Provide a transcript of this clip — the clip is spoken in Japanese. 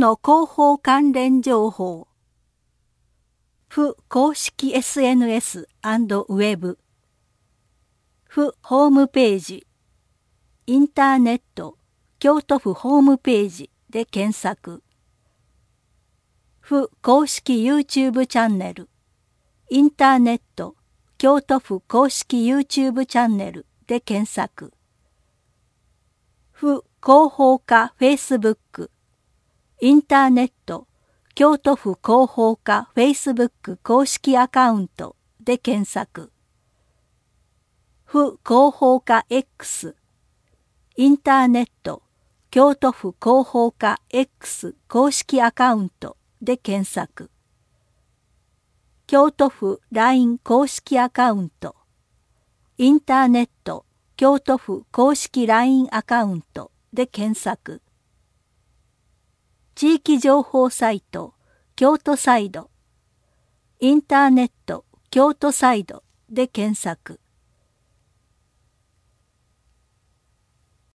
の広報関連情報。府公式 SNS& ウェブ。府ホームページ。インターネット京都府ホームページで検索。府公式 YouTube チャンネル。インターネット京都府公式 YouTube チャンネルで検索。府広報課 Facebook。インターネット京都府広報課 Facebook 公式アカウントで検索。府広報課 X。インターネット京都府広報課 X 公式アカウントで検索。京都府 LINE 公式アカウント。インターネット京都府公式 LINE アカウントで検索。地域情報サイト京都サイド。インターネット京都サイドで検索。